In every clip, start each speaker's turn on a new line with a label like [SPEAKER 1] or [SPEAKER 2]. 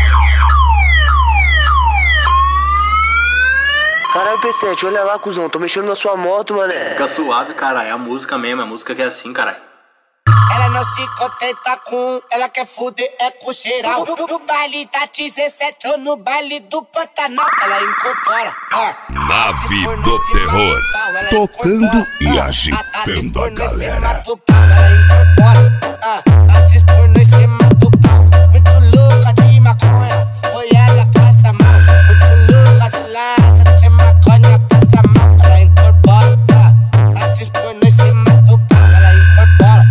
[SPEAKER 1] Caralho, P7, olha lá, cuzão, tô mexendo na sua moto, mané.
[SPEAKER 2] Fica suave, caralho, é a música mesmo, é a música que é assim, caralho.
[SPEAKER 3] Ela não se contenta com, ela quer fuder é com geral. No baile da 17 ou no baile do Pantanal, ela incorpora.
[SPEAKER 4] Nave do Terror, tocando e agitando a galera.
[SPEAKER 3] Ela incorpora, atriz pornô em cima do pau. Muito louca de maconha, oi ela passa mal. Muito louca de laça, de maconha passa mal. Ela incorpora, atriz pornô em cima do pau. Ela incorpora,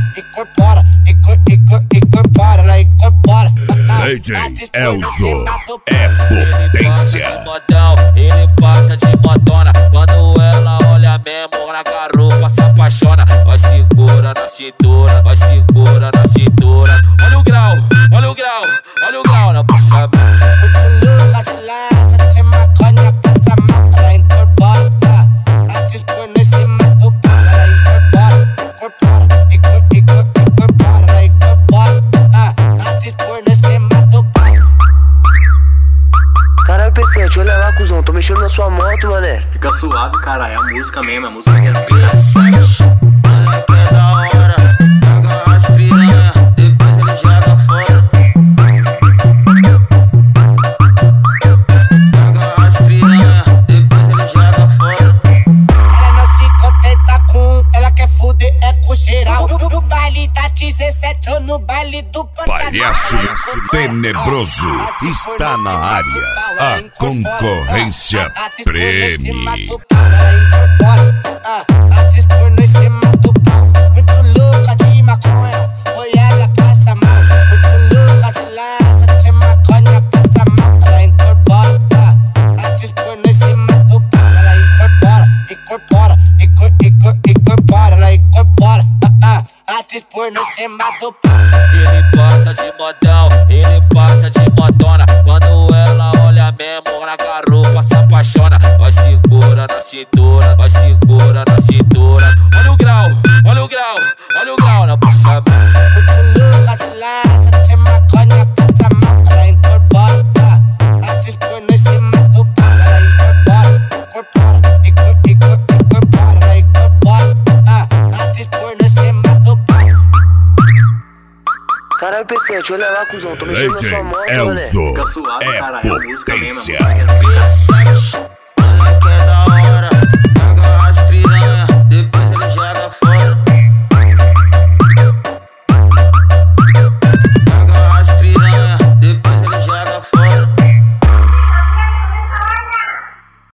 [SPEAKER 3] ela incorpora.
[SPEAKER 4] DJ Elzo é potência.
[SPEAKER 5] Ele passa de modona. Quando ela olha mesmo na garupa se apaixona. Vai segura na cintura, vai segura na cintura. Olha o grau, olha o grau, olha o grau na passamento.
[SPEAKER 3] Muito louca de laça, de maconha passa mal. Ela incorpora, atriz pornô em cima do pau. Ela incorpora, ela incorpora, atriz pornô em cima do pau.
[SPEAKER 1] Caralho, P7, olha lá, cuzão, tô mexendo na sua moto, mané.
[SPEAKER 2] Fica suave, caralho, é a música mesmo, é a música que é assim.
[SPEAKER 5] Moleque é da hora, pega as piranha, depois ele joga fora. Pega as piranha, depois ele joga fora.
[SPEAKER 3] Ela não se contenta com, ela quer fuder é com geral. No baile da 17 ou no baile do Pantanal.
[SPEAKER 4] Palhaço tenebroso está na área. A concorrência preme.
[SPEAKER 3] Ela incorpora, atriz pornô em cima do pau. Muito louca de maconha, oi ela passa mal. Muito louca de laça, de maconha passa mal. Ela incorpora, atriz pornô em cima do pau. Ela incorpora, ela incorpora, atriz pornô em cima do pau.
[SPEAKER 5] Ele passa de modão, ele passa de modona. Quando ela olha mesmo na garupa se apaixona. Vai segura na cintura, vai segura na cintura. Olha o grau, olha o grau, olha o grau na passamento.
[SPEAKER 3] Muito louca de laça, de maconha passa mal. Ela incorpora, atriz pornô em cima do pau. Ela incorpora, ela incorpora, atriz pornô em cima do pau.
[SPEAKER 1] Caralho, P7, olha lá, cuzão, tô mexendo na
[SPEAKER 4] DJ
[SPEAKER 1] sua moto, mané.
[SPEAKER 4] Elzo
[SPEAKER 2] Fica suave,
[SPEAKER 4] é
[SPEAKER 2] caralho, é a música mesmo, é a
[SPEAKER 4] potência.
[SPEAKER 2] música que é assim.